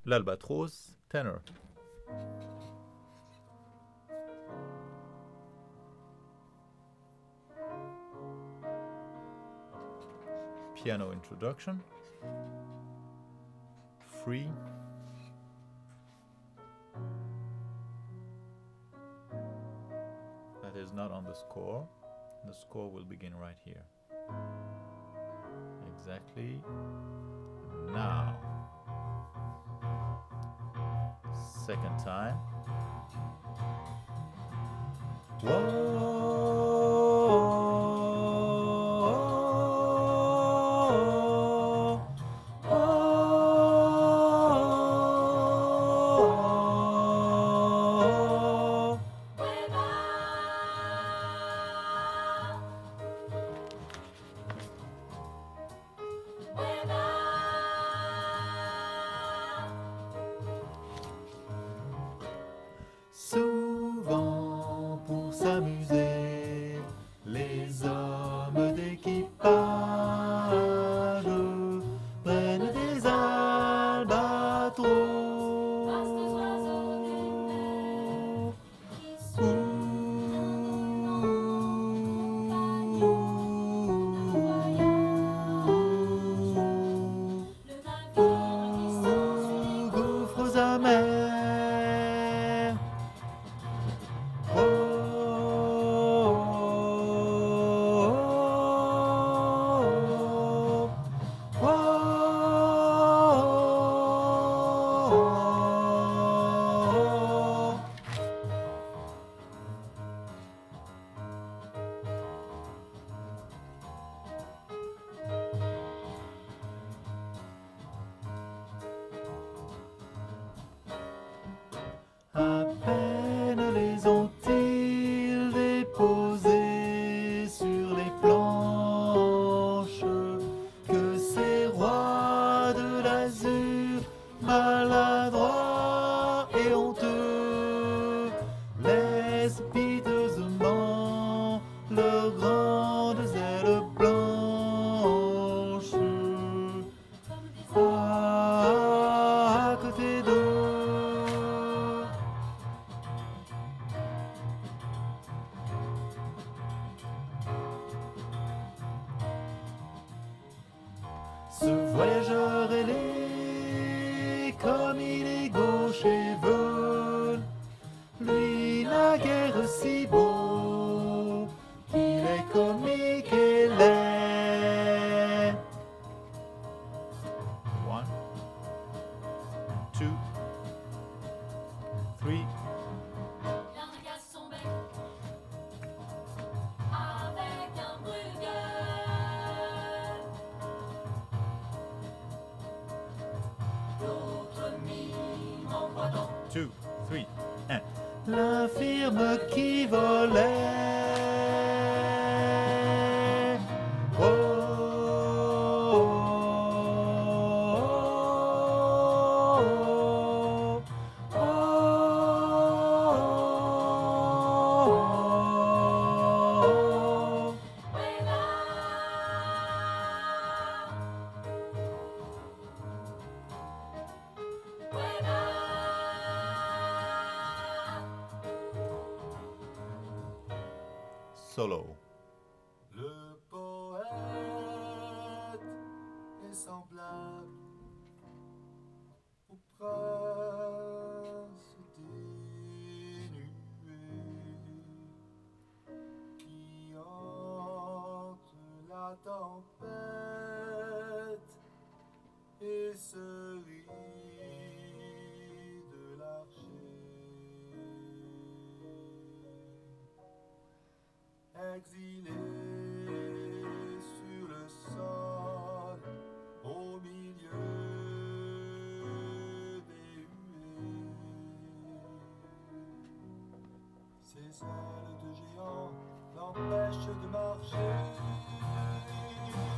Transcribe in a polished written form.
l'albatros tenor. Piano introduction, free, that is not on the score. The score will begin right here. Exactly now. Second time. Souvent pour s'amuser, les hommes d'équipage prennent des albatros. Gouffres amers. À peine les ont-ils déposés sur les planches que ces rois de l'azur, maladroits et honteux, laissent piteusement leurs grandes ailes blanches à côté d'eux. Ce voyageur ailé, comme il est gauche et veule, lui n'a guère si beau qu'il est comique et laid. 1, 2, 3. Il regasse son bec avec un brûle-gueule. L'autre mime en boitant. 2, 3, 1. L'infirme qui volait. Oh, oh, oh, oh. Solo. Le poète est semblable au prince dénué qui hante la tempête et se rit de l'archer. Exilé sur le sol, au milieu des huées, ses ailes de géant l'empêchent de marcher.